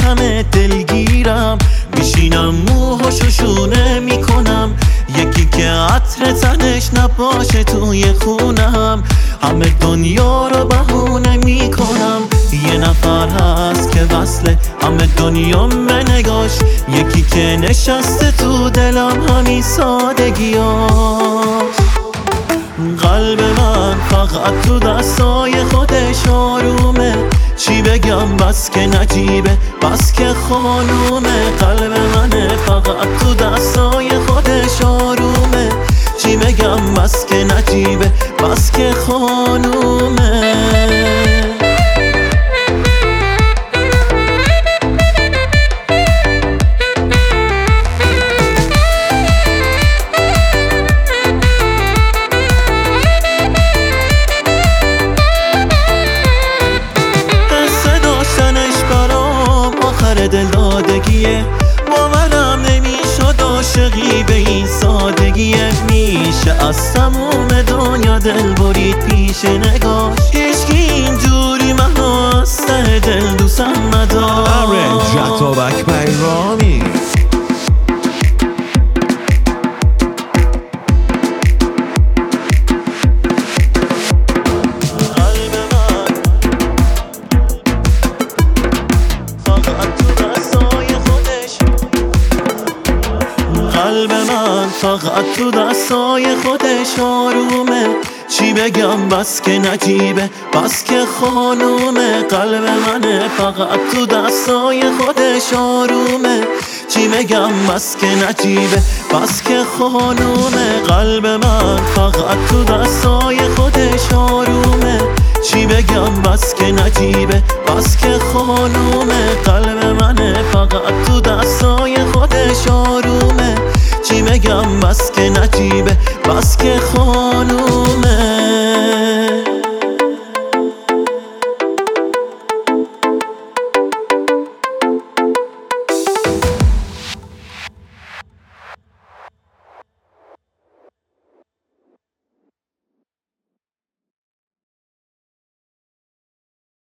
همه دلگیرم، میشینم موهو شوشونه میکنم، یکی که عطر تنش نباشه توی خونم، همه دنیا رو بهونه میکنم. یه نفر هست که وصله همه دنیا نگاش، یکی که نشسته تو دلم همین سادگیاش. قلب من فقط تو دستای خودش آرومه، چی بگم بس که نجیبه بس که خانومه. قلب منه فقط تو دستای خودش آرومه، چی بگم بس که نجیبه بس که خانومه. دل دادگیه، باورم نمیشد عاشقی به این سادگیه. میشه از تموم دنیا دل برید پیش نگاش، هیچکی اینجوری منو از ته دل دوستم نداشت. آرنج اتابک بیرامی قلب من فقط تو دستای خودش آرومه، چی بگم بس که نجیبه بس که خانومه. قلب منه فقط تو دستای خودش آرومه، چی بگم بس که نجیبه بس که خانومه. قلب من فقط تو دستای خودش آرومه، چی بگم بس که نجیبه بس که خانومه. قلب منه فقط تو دستای خودش آرومه، چی بگم بس که نجیبه